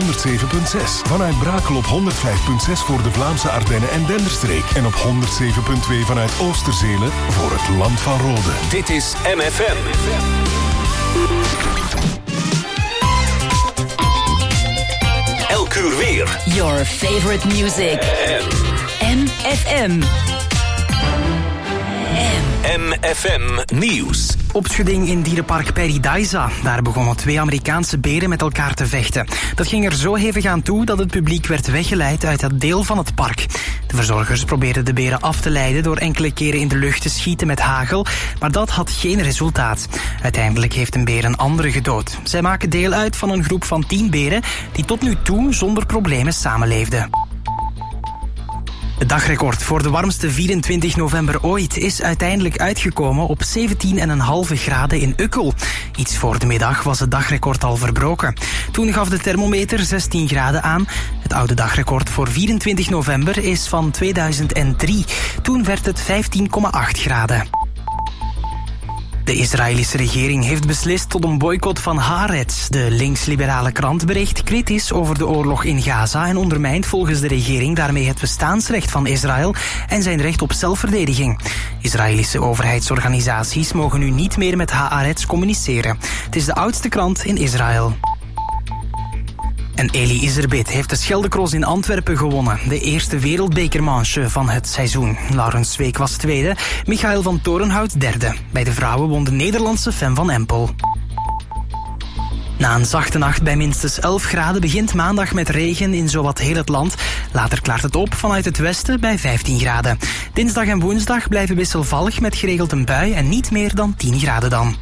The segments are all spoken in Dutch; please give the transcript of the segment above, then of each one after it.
107.6. Vanuit Brakel op 105.6 voor de Vlaamse Ardennen en Denderstreek. En op 107.2 vanuit Oosterzele voor het Land van Rode. Dit is MFM. Elk uur weer. Your favorite music. MFM. MFM Nieuws. Opschudding in dierenpark Paradise. Daar begonnen 2 Amerikaanse beren met elkaar te vechten. Dat ging er zo hevig aan toe dat het publiek werd weggeleid uit dat deel van het park. De verzorgers probeerden de beren af te leiden door enkele keren in de lucht te schieten met hagel, maar dat had geen resultaat. Uiteindelijk heeft een beer een andere gedood. Zij maken deel uit van een groep van 10 beren die tot nu toe zonder problemen samenleefden. Het dagrecord voor de warmste 24 november ooit is uiteindelijk uitgekomen op 17,5 graden in Ukkel. Iets voor de middag was het dagrecord al verbroken. Toen gaf de thermometer 16 graden aan. Het oude dagrecord voor 24 november is van 2003. Toen werd het 15,8 graden. De Israëlische regering heeft beslist tot een boycott van Haaretz. De links-liberale krant bericht kritisch over de oorlog in Gaza en ondermijnt volgens de regering daarmee het bestaansrecht van Israël en zijn recht op zelfverdediging. Israëlische overheidsorganisaties mogen nu niet meer met Haaretz communiceren. Het is de oudste krant in Israël. En Elie Iserbyt heeft de Scheldecross in Antwerpen gewonnen. De eerste wereldbekermanche van het seizoen. Laurens Zweek was tweede, Michael van Torenhout derde. Bij de vrouwen won de Nederlandse Fem van Empel. Na een zachte nacht bij minstens 11 graden begint maandag met regen in zowat heel het land. Later klaart het op vanuit het westen bij 15 graden. Dinsdag en woensdag blijven wisselvallig met geregeld een bui en niet meer dan 10 graden dan.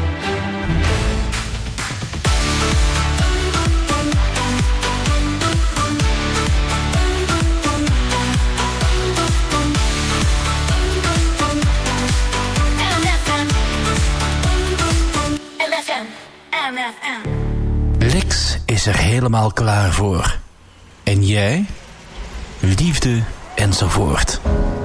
Lex is er helemaal klaar voor. En jij? Liefde enzovoort.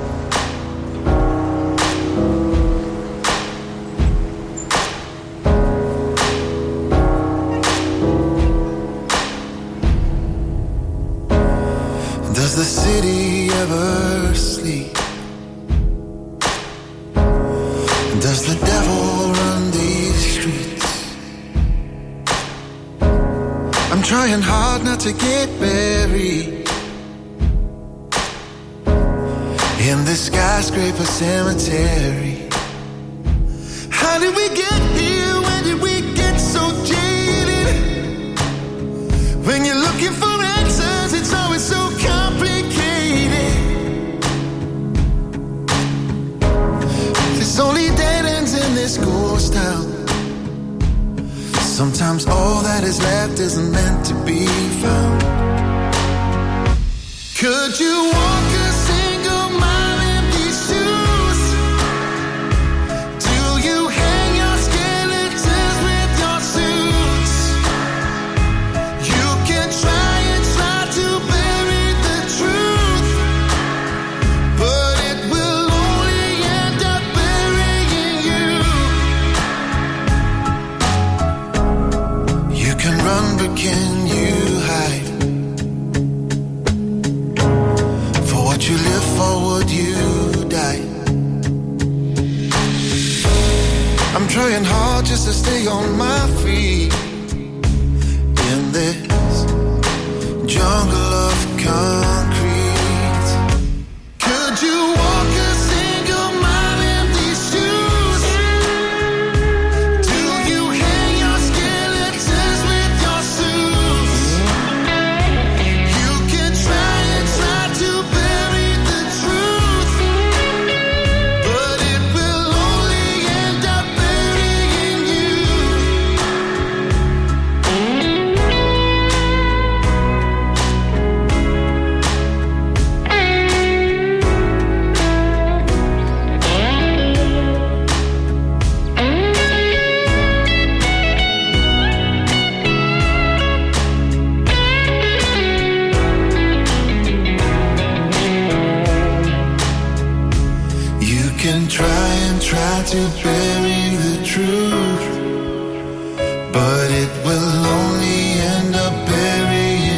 Does the city ever sleep? Does the devil run these streets? I'm trying hard not to get buried in this skyscraper cemetery. How did we get here? Where did we get so jaded? When you're looking for answers, it's always so complicated. There's only dead ends in this ghost town. Sometimes all that is left isn't meant to be found. Could you walk a single mile in these shoes? Do you hang your skeletons with your suits? You can try and try to bury the truth, but it will only end up burying you. You can run, but can you hide? For what you live for, would you die? I'm trying hard just to stay on my feet in this jungle of concrete. Could you walk a single mile in these shoes? Do you hang your skeletons with your suits? You can try and try to bury the truth, but it will only end up burying you. You can try and try to bury the truth, but it will only end up burying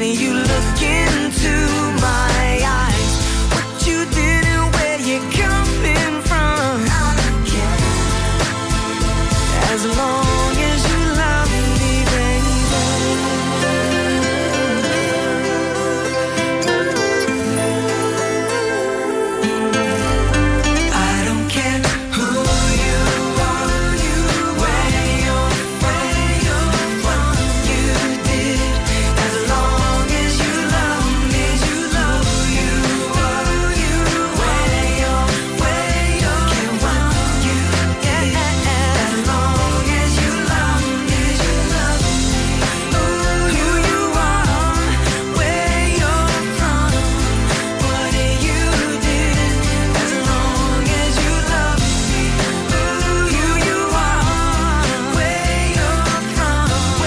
you look into my eyes, what you did and where you're coming from. I don't care, as long as you love me, baby. I don't care who you are, where you're from, you did, as long as you love me, you love you are, where you're from, you did, as long as you love me, you love me. Ooh, who you are, where you're from, what you did, as long as you love me. Ooh, who you are, where you're from,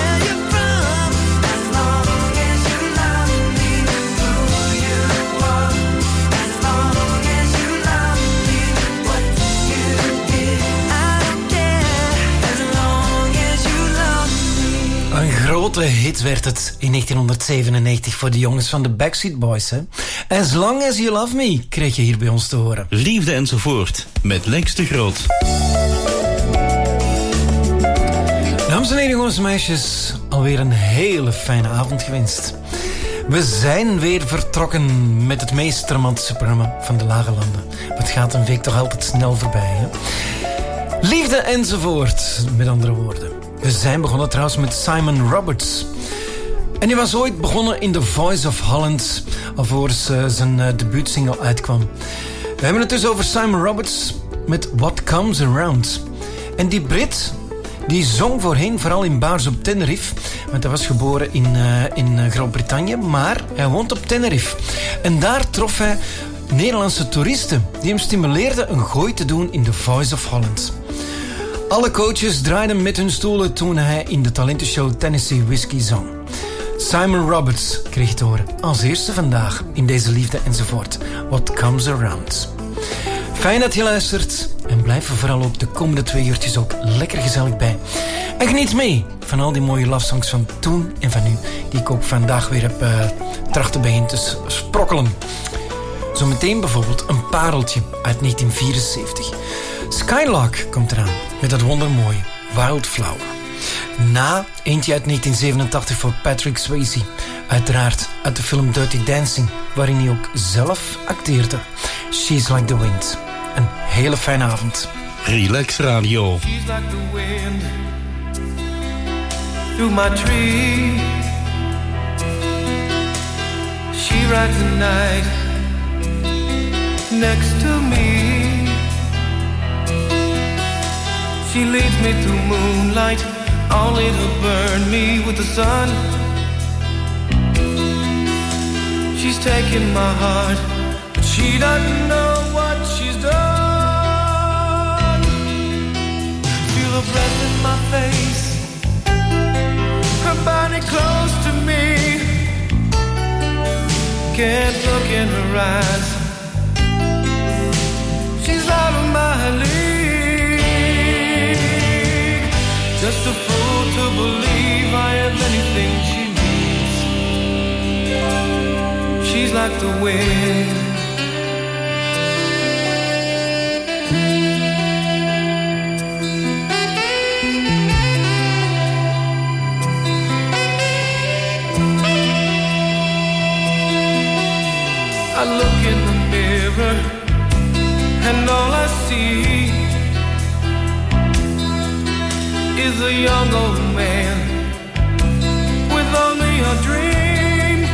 as long as you love me. Who you are, as long as you love me. What you did, I don't care, as long as you love me. Een grote hit werd het in 1997 voor de jongens van de Backstreet Boys. Hè? As Long As You Love Me kreeg je hier bij ons te horen. Liefde enzovoort met Lex de Groot. Dames en heren, jongens en meisjes, alweer een hele fijne avond gewenst. We zijn weer vertrokken met het meest romantische programma van de Lage Landen. Het gaat een week toch altijd snel voorbij, hè? Liefde enzovoort, met andere woorden. We zijn begonnen trouwens met Simon Roberts. En die was ooit begonnen in The Voice of Holland, alvorens zijn debuutsingle uitkwam. We hebben het dus over Simon Roberts met What Comes Around. En die Brit, die zong voorheen vooral in bars op Tenerife. Want hij was geboren in Groot-Brittannië, maar hij woont op Tenerife. En daar trof hij Nederlandse toeristen die hem stimuleerden een gooi te doen in The Voice of Holland. Alle coaches draaiden met hun stoelen toen hij in de talentenshow Tennessee Whiskey zong. Simon Roberts kreeg het horen als eerste vandaag in deze Liefde enzovoort. What Comes Around. Fijn dat je luistert en blijf er vooral ook de komende 2 uurtjes ook lekker gezellig bij. En geniet mee van al die mooie love songs van toen en van nu, die ik ook vandaag weer heb trachten bijeen te sprokkelen. Zometeen bijvoorbeeld een pareltje uit 1974. Skylark komt eraan met dat wondermooie Wildflower. Na eentje uit 1987 voor Patrick Swayze. Uiteraard uit de film Dirty Dancing, waarin hij ook zelf acteerde. She's Like the Wind. Een hele fijne avond. Relax Radio. She's like the wind through my tree. She rides the night next to me. She leads me through moonlight, only to burn me with the sun. She's taking my heart, but she doesn't know what she's done. Feel her breath in my face, her body close to me. Can't look in her eyes, she's out of my league. Just a fool to believe I have anything she needs. She's like the wind. I look in the mirror and all I see is a young old man with only a dream.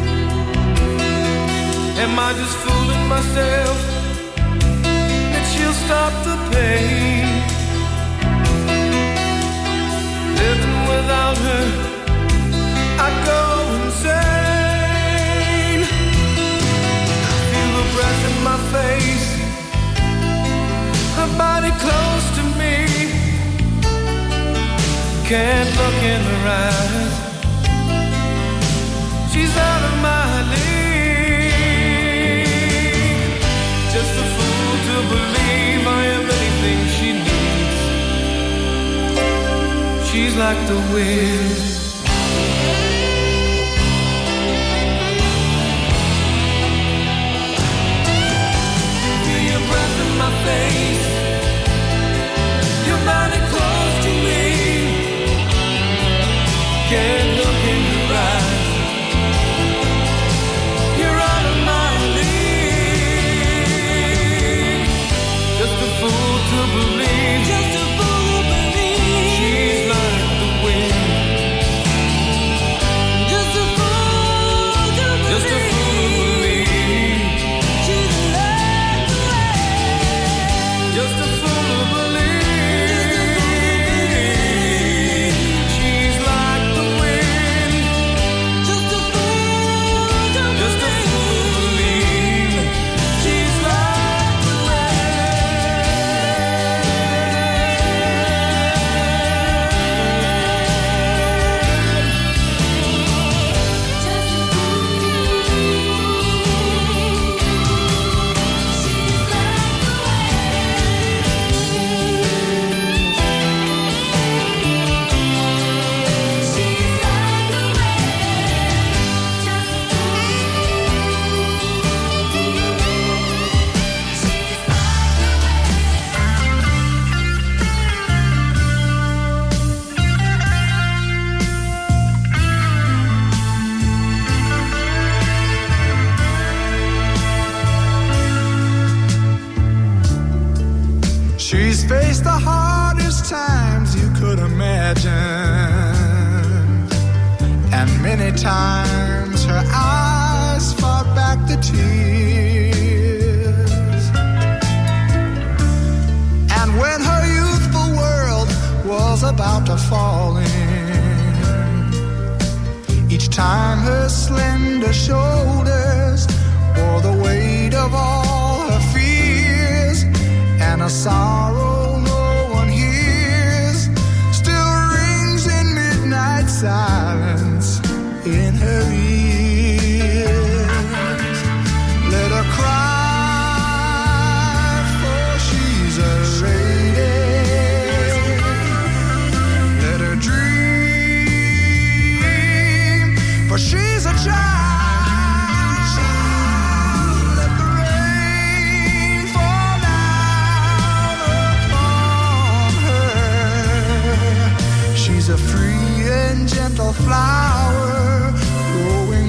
Am I just fooling myself that she'll stop the pain? Living without her, I go insane. Feel the breath in my face, her body close to me. Can't look in her eyes, she's out of my league. Just a fool to believe I am anything she needs. She's like the wind. countless times you could imagine, and many times her eyes fought back the tears. And when her youthful world was about to fall in, each time her slender shoulders bore the weight of all her fears, and a sorrow no one hears still rings in midnight silence in her ears. Let her cry, for she's a lady. Let her dream, for she's a child. She's a free and gentle flower growing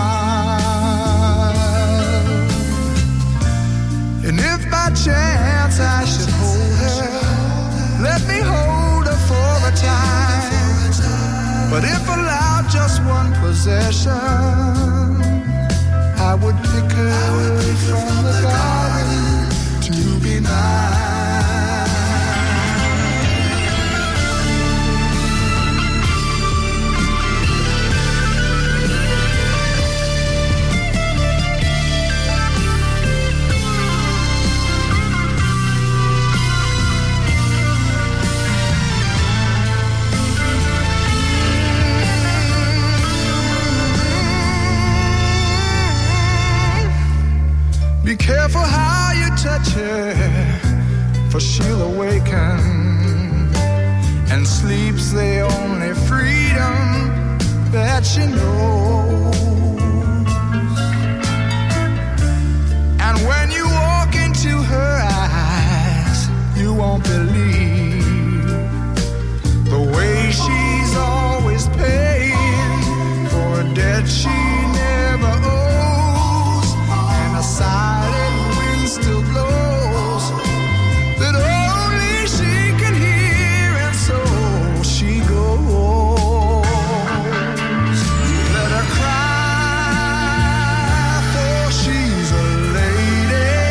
wild. And if by chance I should hold her, let me hold her for a time. But if allowed just one possession, I would pick her from the garden to be mine. Be careful how you touch her, for she'll awaken, and sleep's the only freedom that she knows. And when you walk into her eyes, you won't believe the way she's always paying for a debt she never owes, and a silent wind still blows that only she can hear, and so she goes. Let her cry, for she's a lady.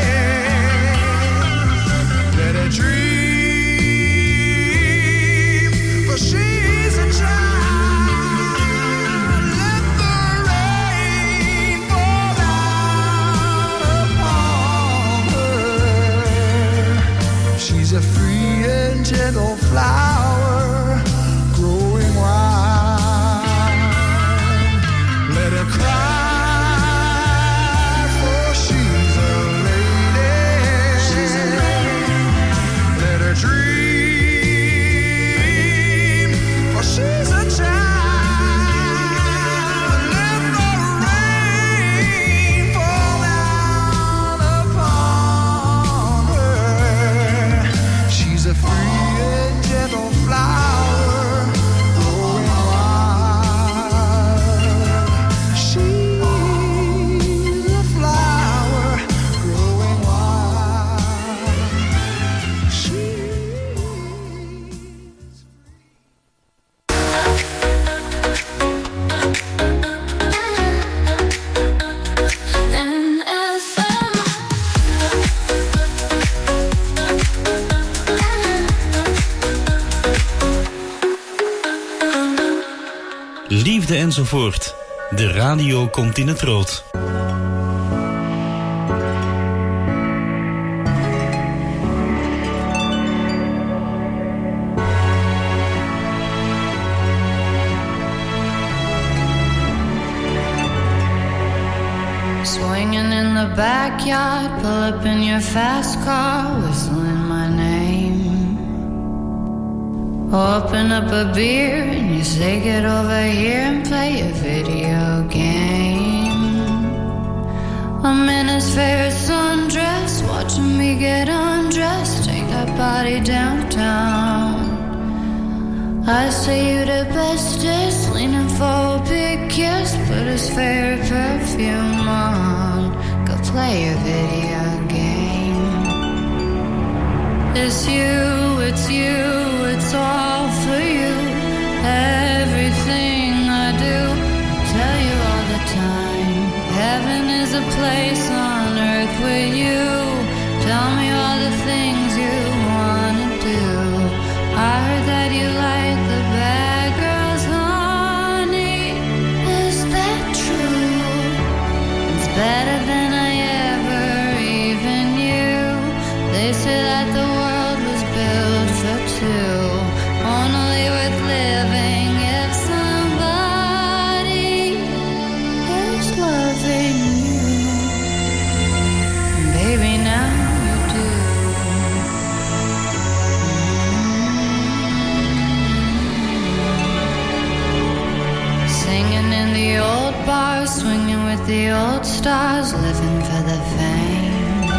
Let her dream, for she's a child. Let the rain fall down upon her. She's a free and gentle flower growing wild. Let her cry, for she's a lady. Let her dream, for she's a child. Let the rain fall down upon her. She's a free and gentle flower growing wild. She's a flower growing wild. She's Liefde enzovoort. De radio komt in het rood. Swinging in the backyard, pull up in your fast car, whistling my name. Open up a beer and you say get over here and play a video game. I'm in his favorite sundress, watching me get undressed, take that body downtown. I say you the bestest, leaning for a big kiss, put his favorite perfume on, go play a video game. It's you, it's all for you. Everything I do, tell you all the time. Heaven is a place on earth with you. Tell me all the things you wanna do. I heard that you like the bad girls, honey. Is that true? It's better than I ever even knew. They say that the world was built for two, only worth living if somebody is loving you. Baby, now you do. Singing in the old bars, swinging with the old stars, living for the fame.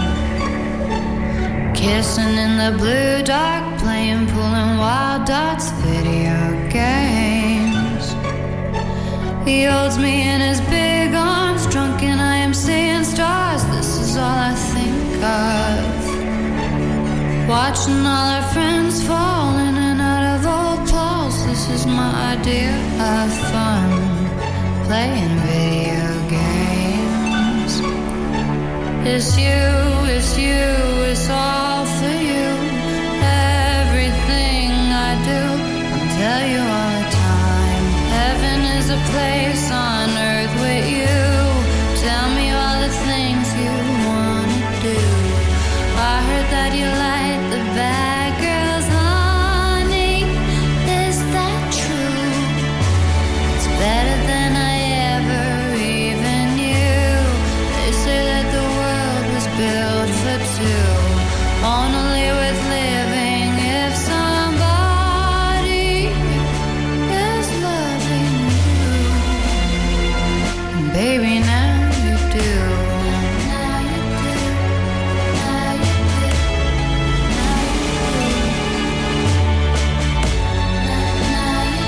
Kissing in the blue dark, playing pool and wild dots, video games. He holds me in his big arms, drunk and I am seeing stars. This is all I think of. Watching all our friends fall in and out of old clothes. This is my idea of fun, playing video games. It's you, it's all for you. Everything I do, I'll tell you all the time. Heaven is a place on earth with you. Tell me all the things you wanna do. I heard that you like the bad girls, honey. Is that true? It's better than I ever even knew. They say that the world was built for two, only worth living if somebody is loving you. And baby, now you do. Now you do. Now you do. Now you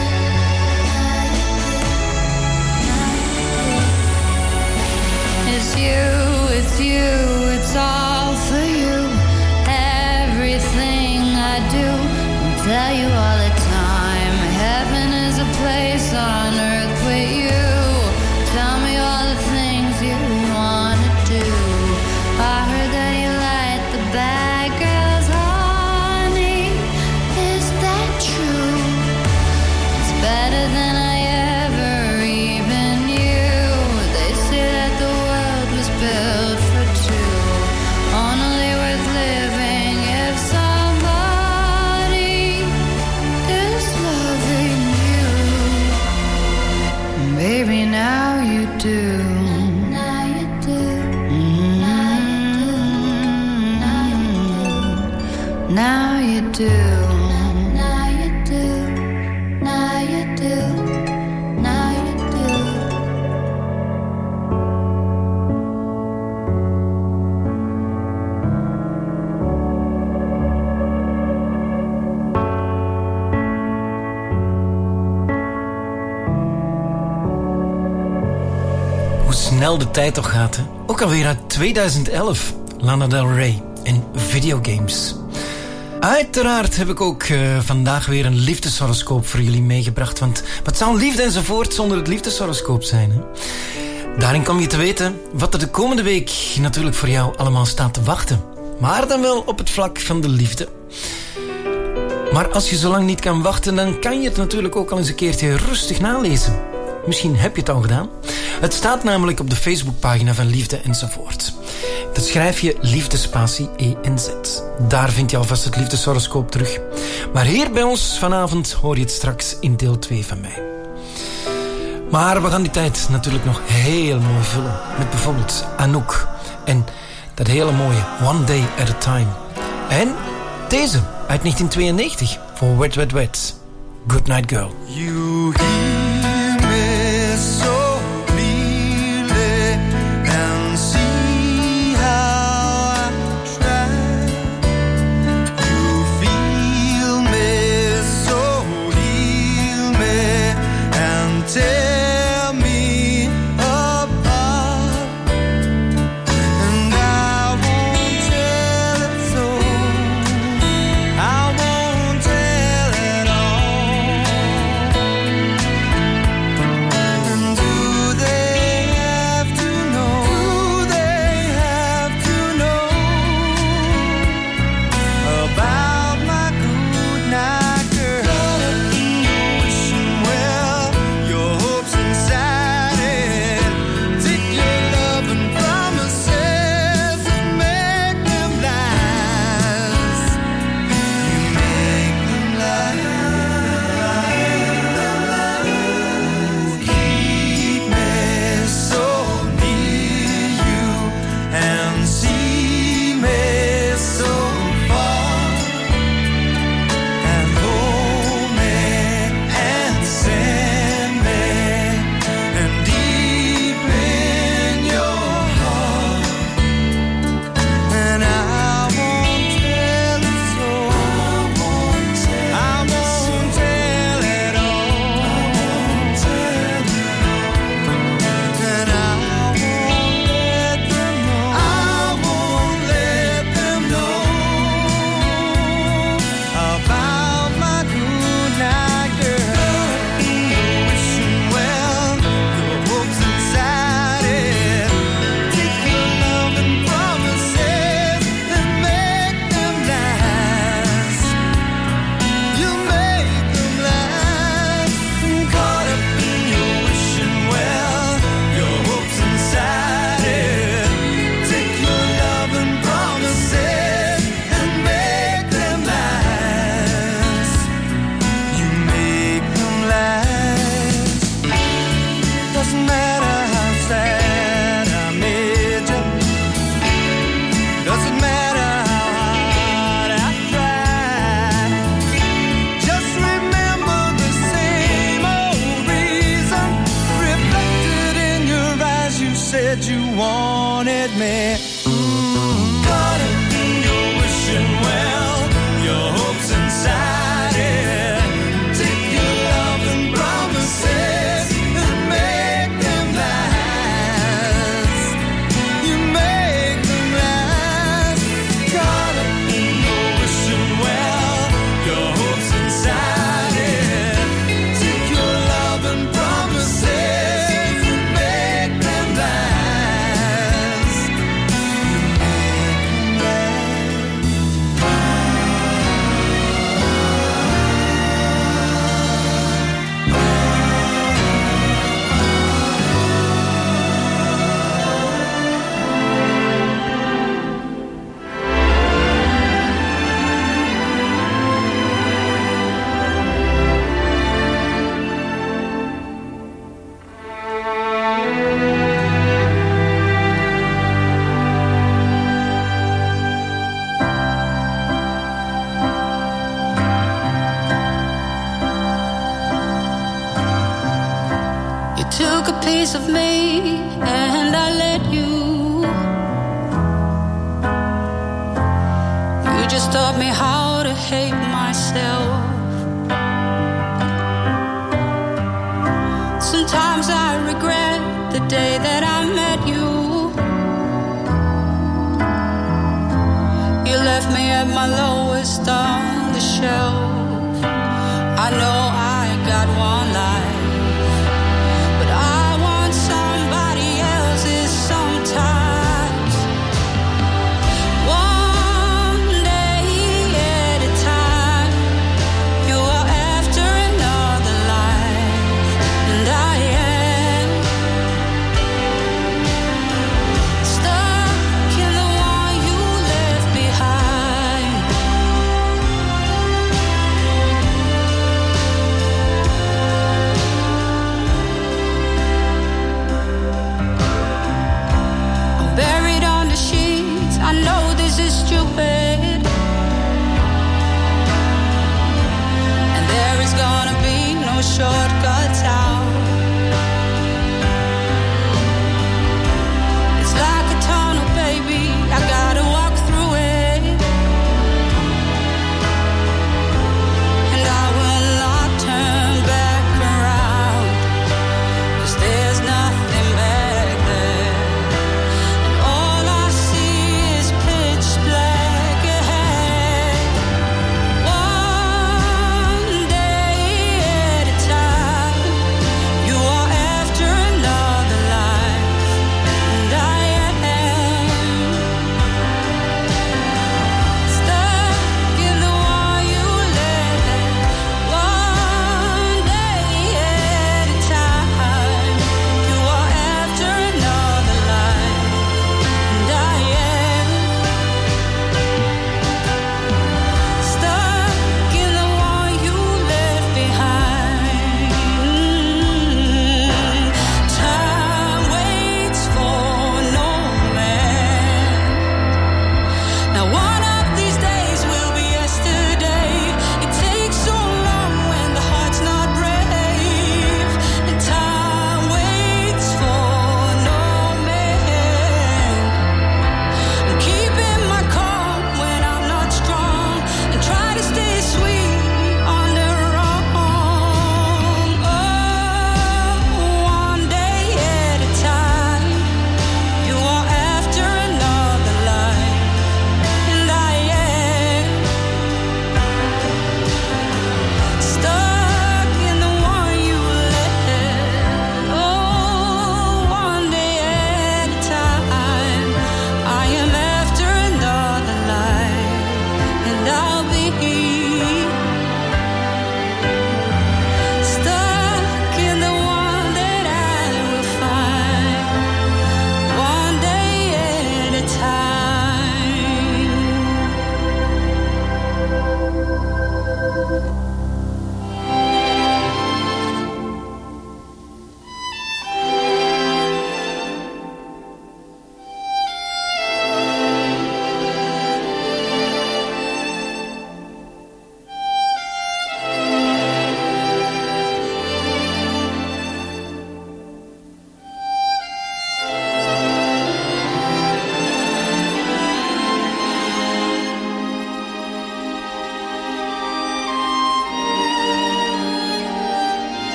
do. It's you, it's all for you. Everything I do, I'll tell you all the time. Heaven is a place on earth with you. Tell me all the things you wanna do. I heard that you like the bad girls, honey. Is that true? It's better than I ever even knew. They say that the world was built for two, only worth living if somebody is loving you. Baby, now you do. Now you do. Now you do. Now you do. Now you do. Now you do. Now you do. Hoe snel de tijd toch gaat, hè? Ook alweer uit 2011. Lana Del Rey en videogames. Uiteraard heb ik ook vandaag weer een liefdeshoroscoop voor jullie meegebracht. Want wat zou liefde enzovoort zonder het liefdeshoroscoop zijn, hè? Daarin kom je te weten wat er de komende week natuurlijk voor jou allemaal staat te wachten. Maar dan wel op het vlak van de liefde. Maar als je zo lang niet kan wachten, dan kan je het natuurlijk ook al eens een keertje rustig nalezen. Misschien heb je het al gedaan. Het staat namelijk op de Facebookpagina van Liefde enzovoort. Dat schrijf je liefdespatie ENZ. Daar vind je alvast het liefdeshoroscoop terug. Maar hier bij ons vanavond hoor je het straks in deel 2 van mij. Maar we gaan die tijd natuurlijk nog heel mooi vullen. Met bijvoorbeeld Anouk. En dat hele mooie One Day at a Time. En deze uit 1992 voor Wet Wet Wet. Good Night Girl. You hear me so clearly and see how I try. You feel me so heal me and tear me apart. And I won't tell it so. said you wanted me. Caught up in your wishing well, your hopes inside it. Take your love and promises and make them last. You make them last. Caught up in your wishing well, your hopes inside it. Take your love and promises and make them last. You took a piece of me and I let you. You just taught me how to hate myself. Sometimes I regret the day that I met you. You left me at my lowest on the shelf. I know I got one life, but I want somebody else's sometimes. One day at a time, you are after another life, and I am stuck in the one you left behind.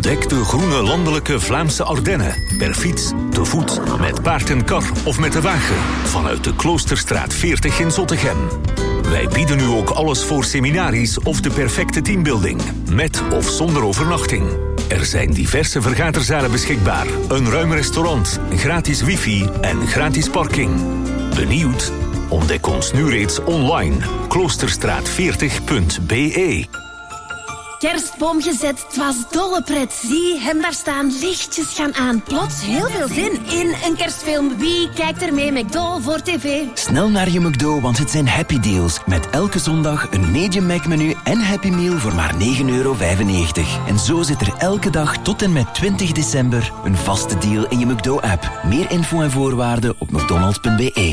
Ontdek de groene landelijke Vlaamse Ardennen. Per fiets, te voet, met paard en kar of met de wagen. Vanuit de Kloosterstraat 40 in Zottegem. Wij bieden nu ook alles voor seminaries of de perfecte teambuilding. Met of zonder overnachting. Er zijn diverse vergaderzalen beschikbaar. Een ruim restaurant, gratis wifi en gratis parking. Benieuwd? Ontdek ons nu reeds online. Kloosterstraat40.be. Kerstboom gezet, het was dolle pret. Zie hem daar staan, lichtjes gaan aan. Plots heel veel zin in een kerstfilm. Wie kijkt er mee? McDo voor tv. Snel naar je McDo, want het zijn happy deals. Met elke zondag een medium Mac-menu en Happy Meal voor maar €9,95. En zo zit er elke dag tot en met 20 december een vaste deal in je McDo-app. Meer info en voorwaarden op mcdonalds.be.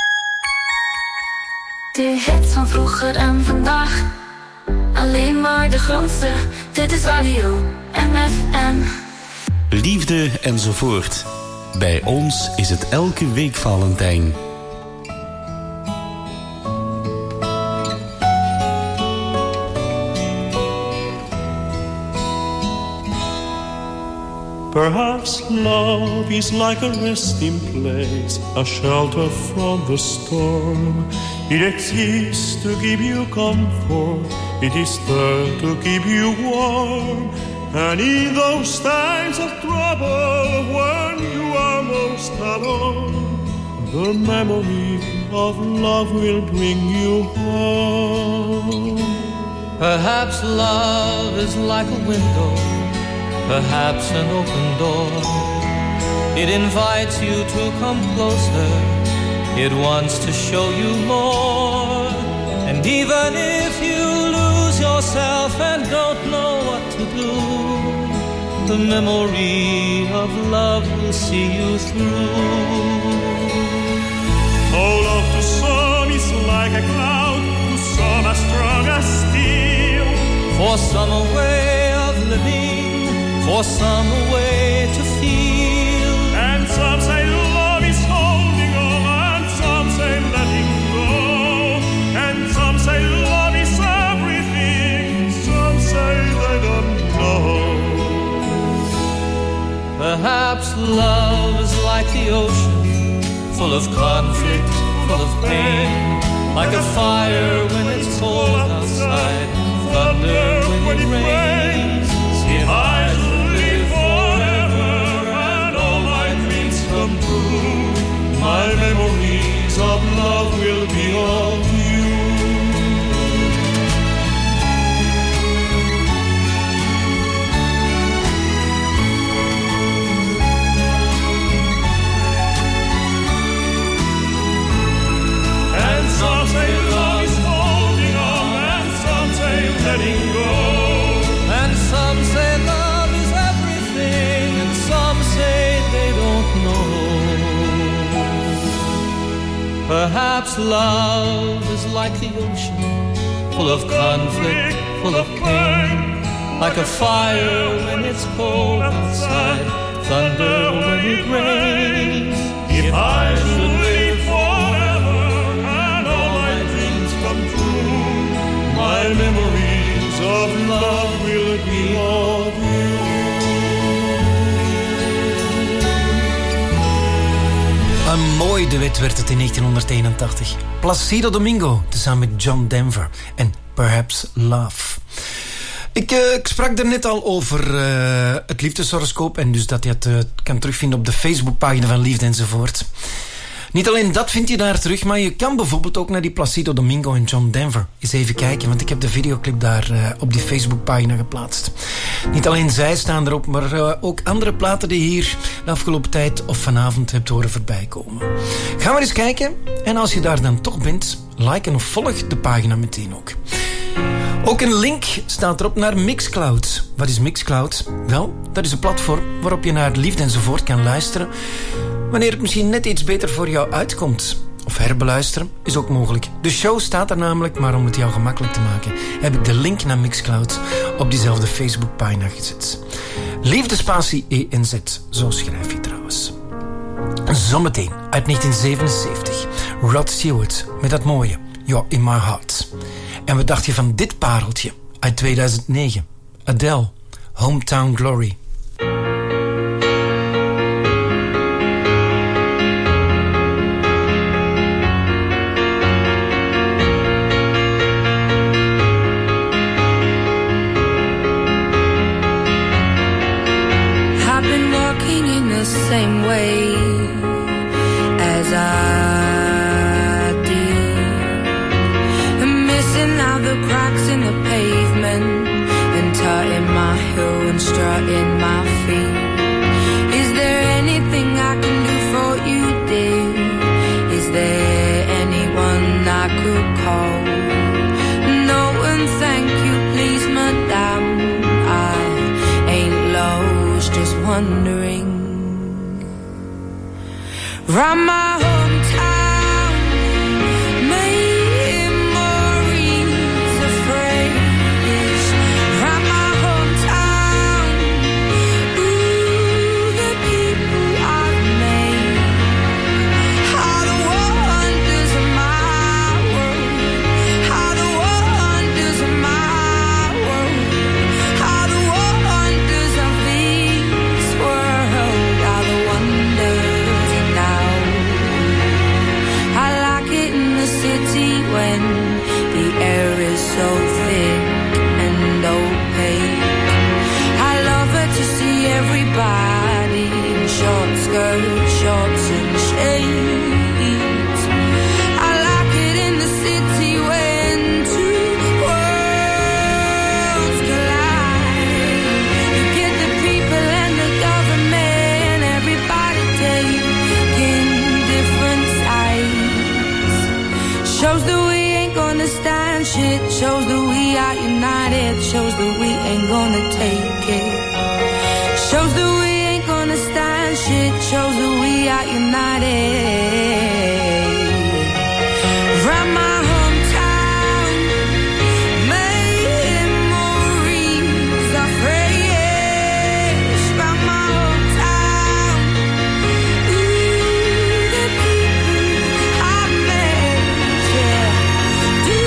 De hits van vroeger en vandaag. Alleen maar de grootste. Dit is Radio MFM. Liefde enzovoort. Bij ons is het elke week Valentijn. Perhaps love is like a resting place, a shelter from the storm. It exists to give you comfort, it is there to keep you warm. And in those times of trouble, when you are most alone, the memory of love will bring you home. Perhaps love is like a window, perhaps an open door. It invites you to come closer. It wants to show you more. And even if you lose yourself and don't know what to do, the memory of love will see you through. Oh, love to some is like a cloud, to some as strong as steel. For some a way of living, for some a way to feel. And some say love is holding on, and some say letting go. And some say love is everything, some say they don't know. Perhaps love is like the ocean, full of conflict, full of pain. Like a fire when it's cold outside, thunder when it rains. If I should live forever and all my dreams come true, my memories of love will be of you. And some say love is holding on, and some say letting go. And some say love is everything, and some say they don't know. Perhaps love is like the ocean, full of conflict, full of pain. Like a fire when it's cold outside, thunder when it rains. If I should live forever and all my dreams come true, my memories of love will be of you. Een mooi duet werd het in 1981. Placido Domingo, tezamen met John Denver en Perhaps Love. Ik sprak er net al over het liefdeshoroscoop en dus dat je het kan terugvinden op de Facebookpagina van Liefde enzovoort. Niet alleen dat vind je daar terug, maar je kan bijvoorbeeld ook naar die Placido Domingo en John Denver eens even kijken, want ik heb de videoclip daar op die Facebookpagina geplaatst. Niet alleen zij staan erop, maar ook andere platen die hier de afgelopen tijd of vanavond hebt horen voorbij komen. Ga maar eens kijken en als je daar dan toch bent, like en of volg de pagina meteen ook. Ook een link staat erop naar Mixcloud. Wat is Mixcloud? Wel, dat is een platform waarop je naar Liefde enzovoort kan luisteren wanneer het misschien net iets beter voor jou uitkomt. Of herbeluisteren is ook mogelijk. De show staat er namelijk, maar om het jou gemakkelijk te maken heb ik de link naar Mixcloud op diezelfde Facebookpagina gezet. Liefde spatie ENZ, zo schrijf je trouwens. Zometeen uit 1977. Rod Stewart met dat mooie You're in My Heart. En wat dacht je van dit pareltje uit 2009? Adele, Hometown Glory. walking in the same way as I did. I'm missing out the cracks in the pavement and tutting my heel and strutting my feet. Is there anything I can do for you, dear? Is there anyone I could call? No, and thank you, please, madame. I ain't lost, just wondering. Round my hometown, memories of phrase. Round my hometown, ooh, the people I've made. How the wonders of my world, how the wonders of my world, how the wonders of this world, how the wonders of now. I like it in the city when the air is so thick and opaque. I love it to see everybody in short skirts, shorts and shades. I like it in the city when two worlds collide. You get the people and the government, everybody taking different sides. Shows that we ain't gonna stand shit. Shows that we are united. Shows that we ain't gonna take it. Shows that we ain't gonna stand shit. Shows that we are united. Round my hometown, memories are fresh. Round my hometown, ooh, the people I met, yeah. Do,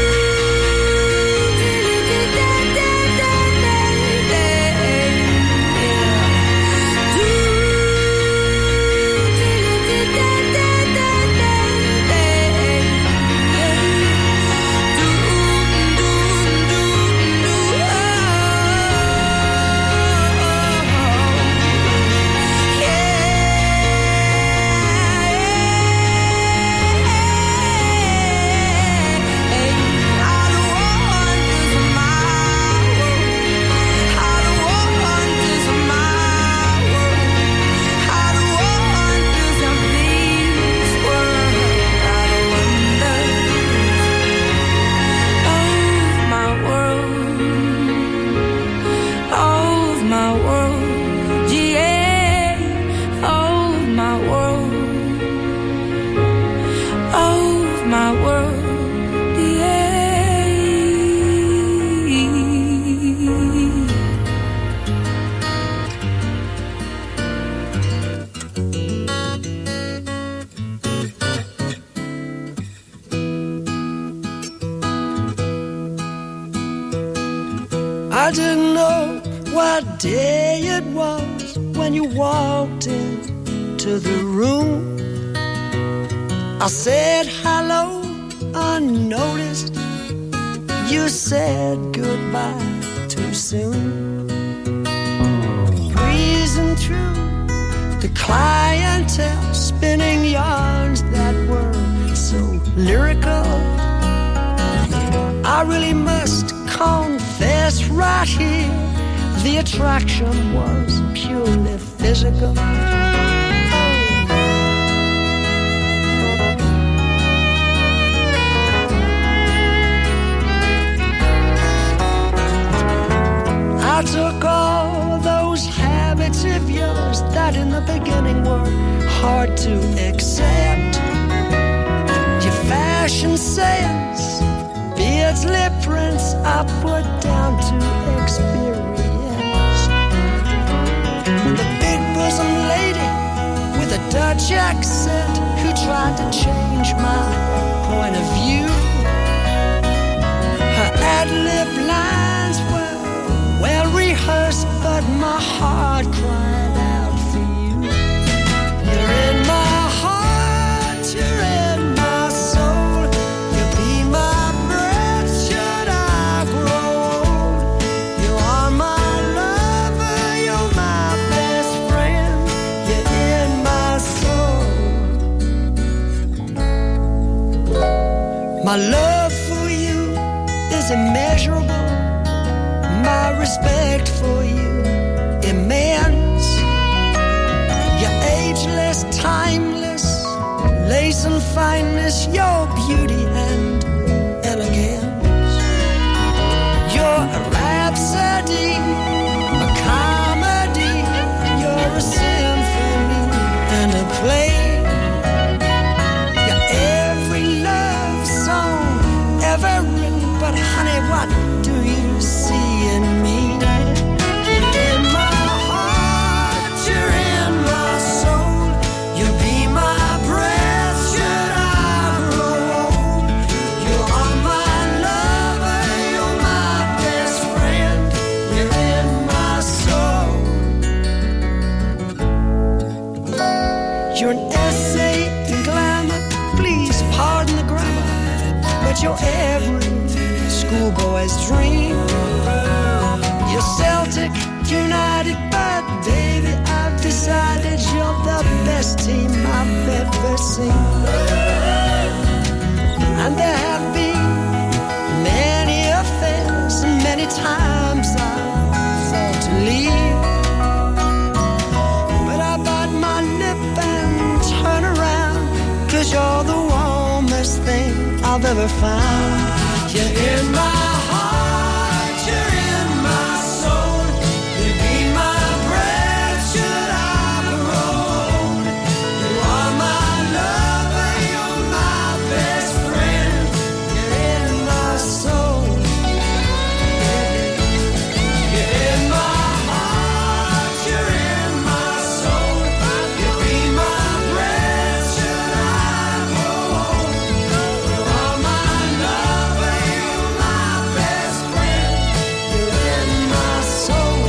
I didn't know what day it was when you walked into the room. I said hello unnoticed. You said goodbye too soon. Breezing through the clientele, spinning yarns that were so lyrical. I really must confess right here, the attraction was purely physical. I took all those habits of yours that in the beginning were hard to accept. Your fashion sense, beards, lip prints, I put down to experience. The big bosom lady with a Dutch accent who tried to change my point of view. Her ad-lib lines were well rehearsed, but my heart cried out for you. You're in my heart, you're in my soul. You'll be my breath should I grow old. You are my lover, you're my best friend. My love for you is immeasurable. My respect for you immense. You're ageless, timeless, lace and fineness, your beauty and elegance. You're a rhapsody, a comedy, you're a symphony and a play. You're every love song ever written, but honey, what do you see in me? In my heart, you're in my soul. You'll be my breath should I grow old. You are my lover, you're my best friend. You're in my soul. You're an essay in glamour, please pardon the grammar, but you're every schoolboy's dream. You're Celtic United, but baby, I've decided you're the best team I've ever seen. And there have been many affairs, and many times I've thought to leave. But I bite my lip and turn around, 'cause you're the warmest thing I've ever found. You're in my heart, you're in my soul. You'll be my breath should I grow old. You are my lover, you're my best friend. You're in my soul. You're in my heart, you're in my soul. You'll be my breath should I grow old. You are my lover, you're my best friend. You're in my soul.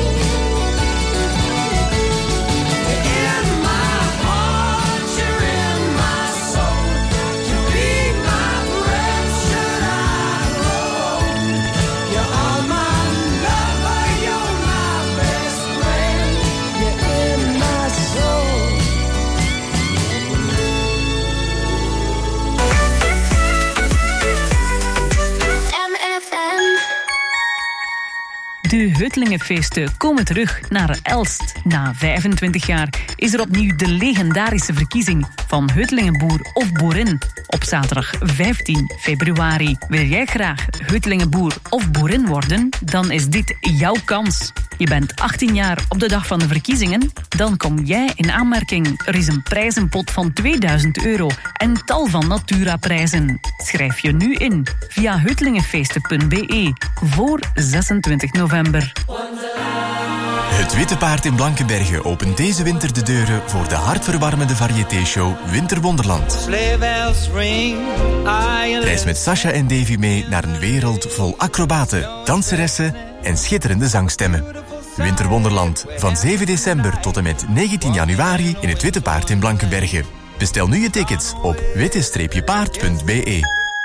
You're in my heart, you're in my soul. You'll be my breath should I grow old. You are my lover, you're my best friend. You're in my soul. MFM. De Heutelingenfeesten komen terug naar Elst. Na 25 jaar is er opnieuw de legendarische verkiezing van Heutelingenboer of boerin op zaterdag 15 februari. Wil jij graag Heutelingenboer of boerin worden? Dan is dit jouw kans. Je bent 18 jaar op de dag van de verkiezingen? Dan kom jij in aanmerking. Er is een prijzenpot van €2000 en tal van Natura-prijzen. Schrijf je nu in via heutelingenfeesten.be voor 26 november. Het Witte Paard in Blankenberge opent deze winter de deuren voor de hartverwarmende variété-show Winterwonderland. Reis met Sasha en Davy mee naar een wereld vol acrobaten, danseressen en schitterende zangstemmen. Winterwonderland, van 7 december tot en met 19 januari in het Witte Paard in Blankenberge. Bestel nu je tickets op witte-paard.be.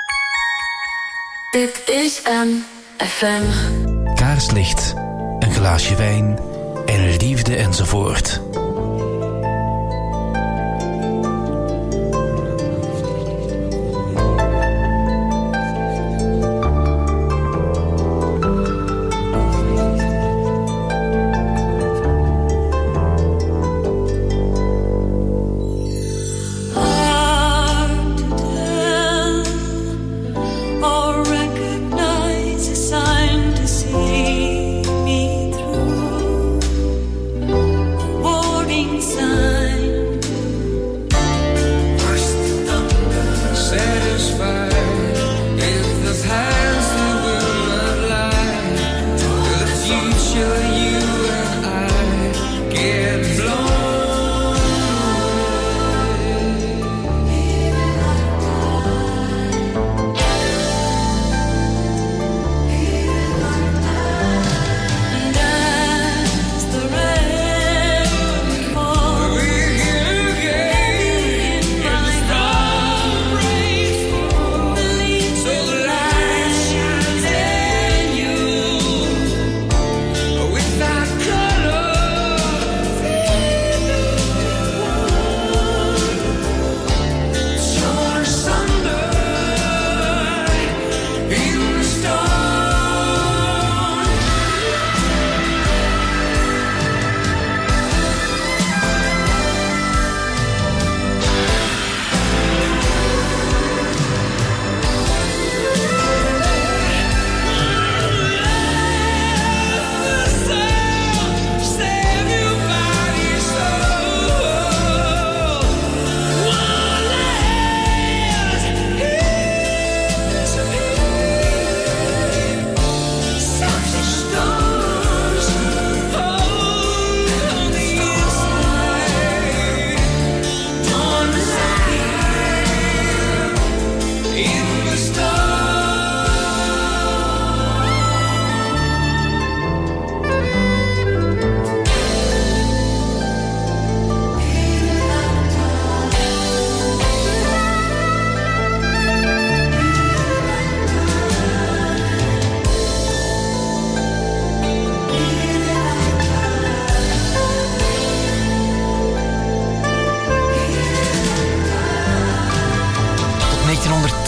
Dit is MFM. Kaarslicht, een glaasje wijn en liefde enzovoort. War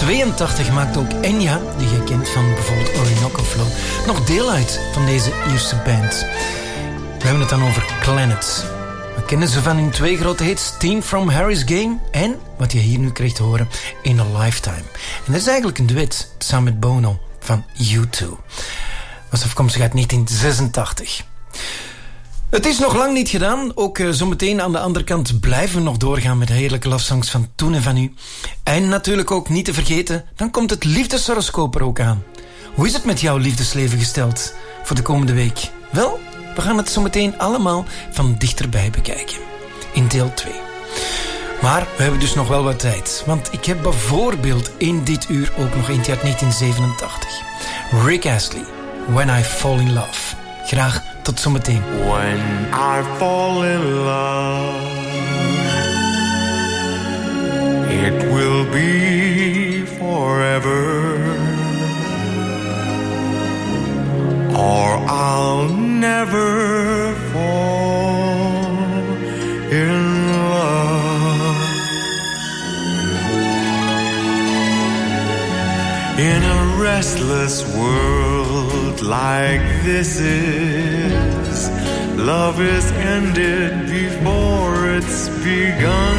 1982 maakt ook Enya, die je kent van bijvoorbeeld Orinoco Flow, nog deel uit van deze Ierse band. We hebben het dan over Clannad. We kennen ze van hun 2 grote hits, Teen from Harry's Game en wat je hier nu krijgt te horen, In a Lifetime. En dat is eigenlijk een duet samen met Bono van U2. Was afkomstig uit 1986. Het is nog lang niet gedaan. Ook zometeen aan de andere kant blijven we nog doorgaan met heerlijke lofsongs van toen en van nu. En natuurlijk ook niet te vergeten, dan komt het liefdeshoroscoop er ook aan. Hoe is het met jouw liefdesleven gesteld voor de komende week? Wel, we gaan het zometeen allemaal van dichterbij bekijken. In deel 2. Maar we hebben dus nog wel wat tijd. Want ik heb bijvoorbeeld in dit uur ook nog eentje uit 1987. Rick Astley, When I Fall in Love. Graag tot zometeen. When I fall in love, it will be forever, or I'll never fall in love. In a restless world like this is, love is ended before it's begun,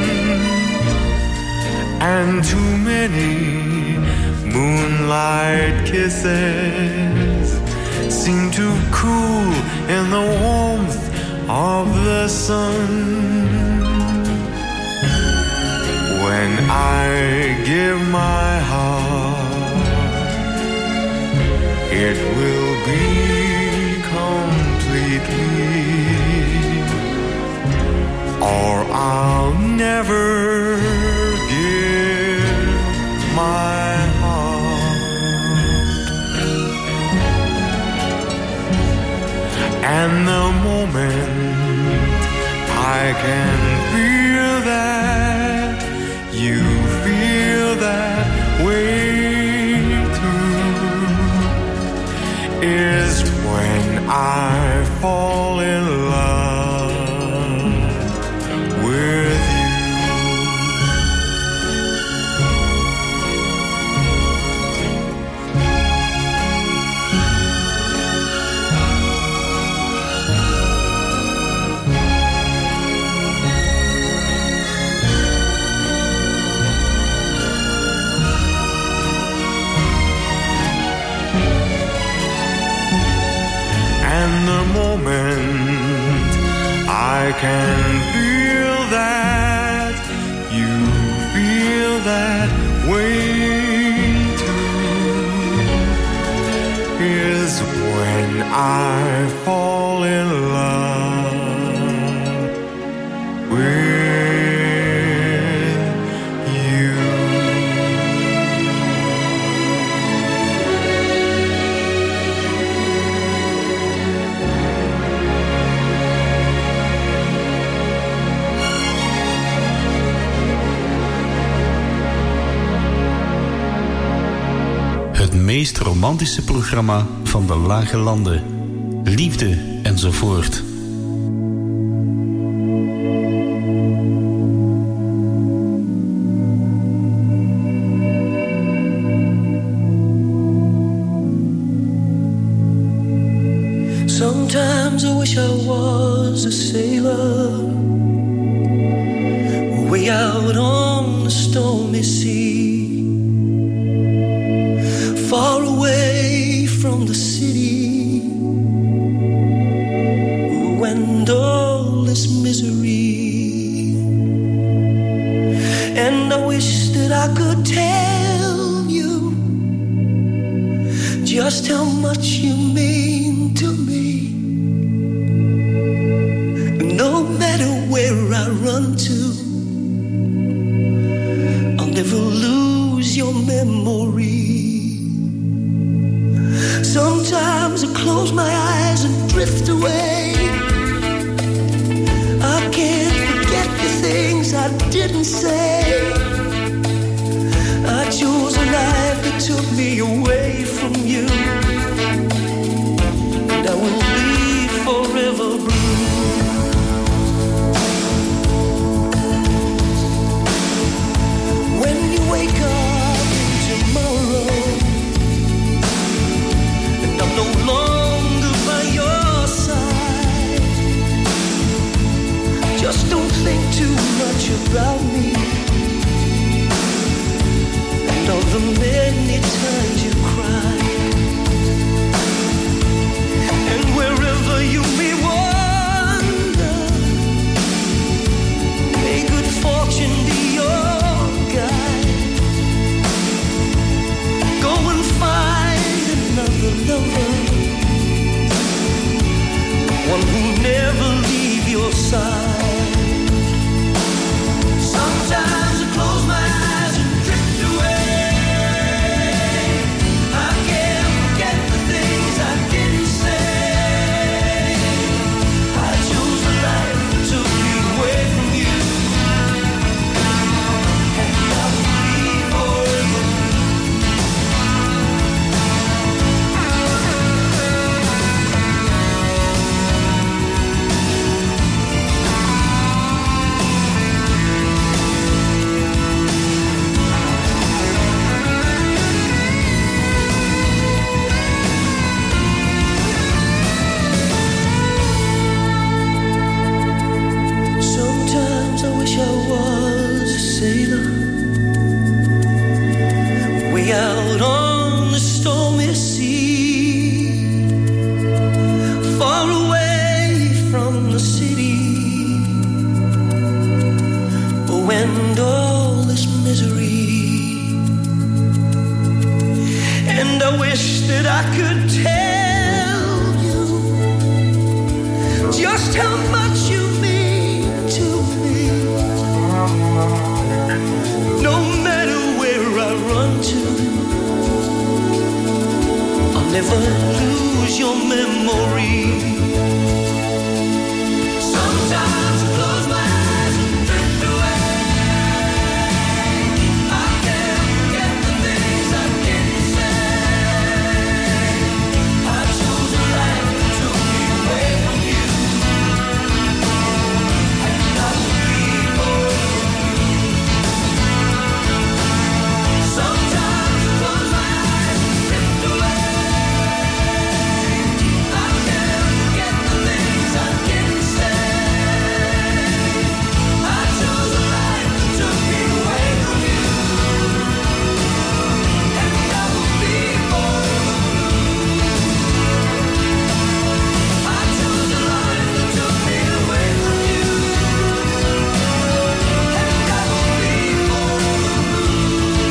and too many moonlight kisses seem to cool in the warmth of the sun. When I give my heart, it will be completely, or I'll never give my heart. And the moment I can feel that you feel that way too is when I fall in love with you. And the moment I can feel that you feel that way too is when I fall in love with you. Het meest romantische programma van de Lage Landen. Liefde enzovoort. Sometimes I wish I was a sailor, way out on the stormy sea, far away from the city, and all this misery. And I wish that I could tell you just how much you mean to me. No matter where I run to, I'll never lose your memory. Sometimes I close my eyes and drift away. I can't forget the things I didn't say. I chose a life that took me away from you, and I will be forever blue. When you wake up Just don't think too much about me and all the many times you cried. And wherever you may wander, may good fortune be your guide. Go and find another lover, one who'll never leave your side. Sometimes I close my eyes and drift away. I can't forget the things I didn't say. I chose a life that took me away from you, and I will be forever. Sometimes I wish I was a sailor, way out on the stormy sea, far away from the city. Oh, and all this misery. And I wish that I could tell you just how much you mean to me. No matter where I run to, I'll never lose your memory. Sometimes I close my eyes and drift away. I can't forget the things I didn't say. I chose a life that took me away from you, and I will be forever. Sometimes I close my eyes and drift away. I can't forget the things I didn't say. I chose a life that took me away from you, and I will be forever blue. I chose a life that took me away from you, and I will be forever blue.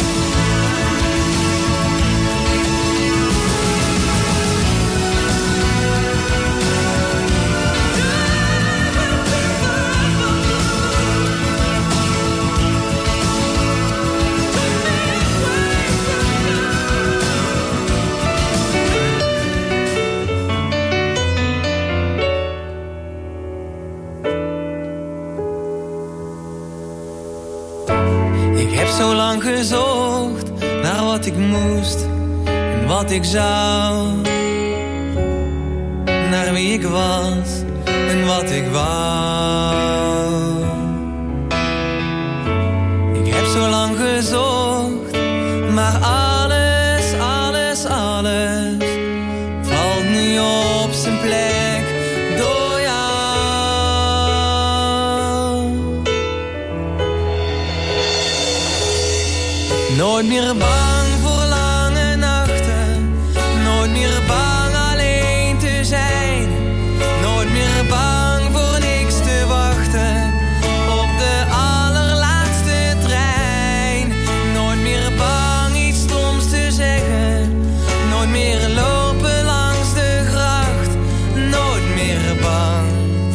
Ik heb zo lang gezocht naar wat ik moest en wat ik zou, naar wie ik was en wat ik wou. Ik heb zo lang gezocht, maar alles, alles, alles valt nu op zijn plek door jou. Nooit meer bang voor lange nachten, nooit meer bang alleen te zijn, nooit meer bang voor niks te wachten op de allerlaatste trein, nooit meer bang iets stoms te zeggen, nooit meer lopen langs de gracht, nooit meer bang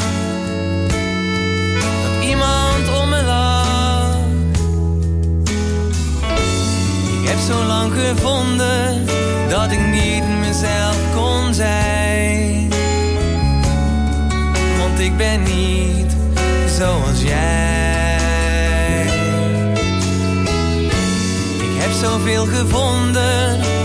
dat iemand om me lacht. Ik heb zo lang gevonden dat ik niet mezelf kon zijn, want ik ben niet zoals jij. Ik heb zoveel gevonden